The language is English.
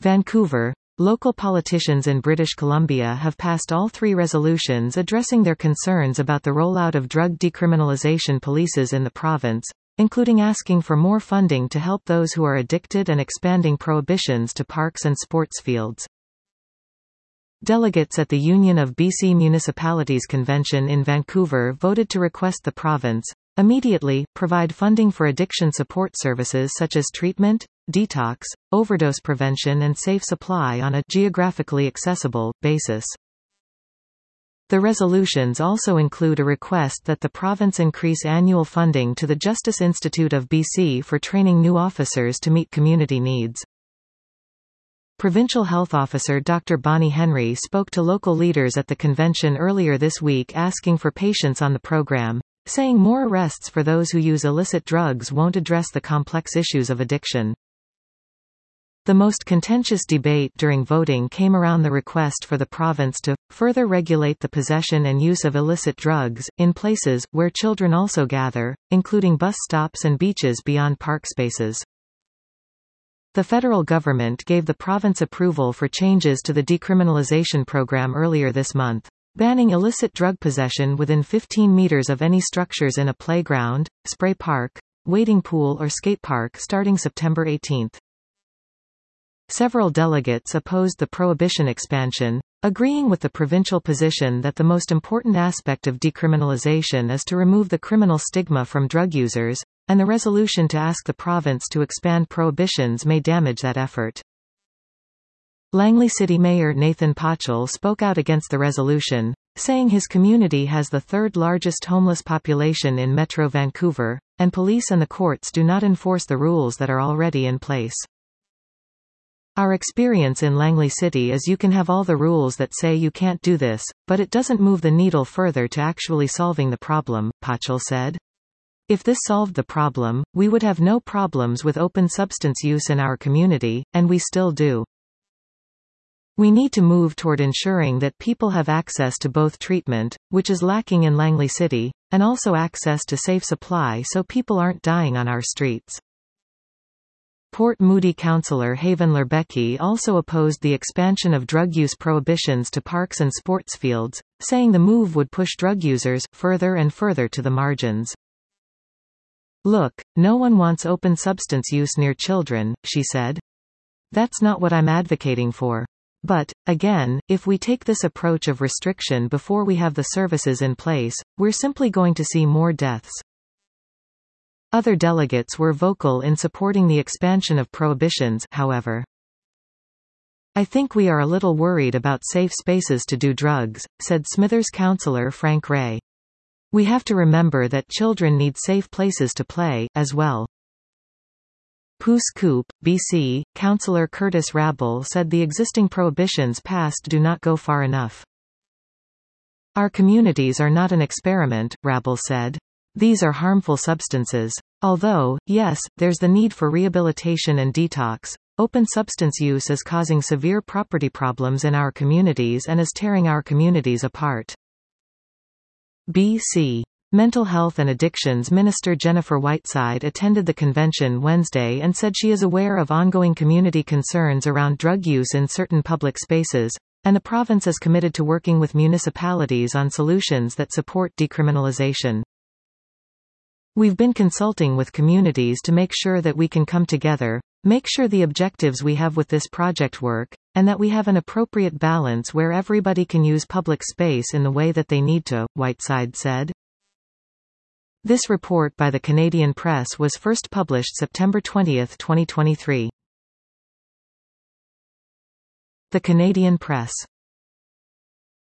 Vancouver. Local politicians in British Columbia have passed all 3 resolutions addressing their concerns about the rollout of drug decriminalization policies in the province, including asking for more funding to help those who are addicted and expanding prohibitions to parks and sports fields. Delegates at the Union of BC Municipalities Convention in Vancouver voted to request the province immediately provide funding for addiction support services such as treatment, detox, overdose prevention and safe supply on a geographically accessible basis. The resolutions also include a request that the province increase annual funding to the Justice Institute of BC for training new officers to meet community needs. Provincial Health Officer Dr. Bonnie Henry spoke to local leaders at the convention earlier this week asking for patience on the program, saying more arrests for those who use illicit drugs won't address the complex issues of addiction. The most contentious debate during voting came around the request for the province to further regulate the possession and use of illicit drugs in places where children also gather, including bus stops and beaches beyond park spaces. The federal government gave the province approval for changes to the decriminalization program earlier this month, banning illicit drug possession within 15 meters of any structures in a playground, spray park, wading pool or skate park starting September 18. Several delegates opposed the prohibition expansion, agreeing with the provincial position that the most important aspect of decriminalization is to remove the criminal stigma from drug users, and the resolution to ask the province to expand prohibitions may damage that effort. Langley City Mayor Nathan Pochel spoke out against the resolution, saying his community has the 3rd largest homeless population in Metro Vancouver, and police and the courts do not enforce the rules that are already in place. Our experience in Langley City is you can have all the rules that say you can't do this, but it doesn't move the needle further to actually solving the problem, Pochel said. If this solved the problem, we would have no problems with open substance use in our community, and we still do. We need to move toward ensuring that people have access to both treatment, which is lacking in Langley City, and also access to safe supply so people aren't dying on our streets. Port Moody councillor Haven Lerbecki also opposed the expansion of drug use prohibitions to parks and sports fields, saying the move would push drug users further and further to the margins. Look, no one wants open substance use near children, she said. That's not what I'm advocating for. But, again, if we take this approach of restriction before we have the services in place, we're simply going to see more deaths. Other delegates were vocal in supporting the expansion of prohibitions, however. I think we are a little worried about safe spaces to do drugs, said Smithers councillor Frank Ray. We have to remember that children need safe places to play, as well. Pouce Coupe, BC, councillor Curtis Rabble said the existing prohibitions passed do not go far enough. Our communities are not an experiment, Rabble said. These are harmful substances. Although, yes, there's the need for rehabilitation and detox, open substance use is causing severe property problems in our communities and is tearing our communities apart. BC. Mental Health and Addictions Minister Jennifer Whiteside attended the convention Wednesday and said she is aware of ongoing community concerns around drug use in certain public spaces, and the province is committed to working with municipalities on solutions that support decriminalization. We've been consulting with communities to make sure that we can come together, make sure the objectives we have with this project work, and that we have an appropriate balance where everybody can use public space in the way that they need to, Whiteside said. This report by the Canadian Press was first published September 20, 2023. The Canadian Press.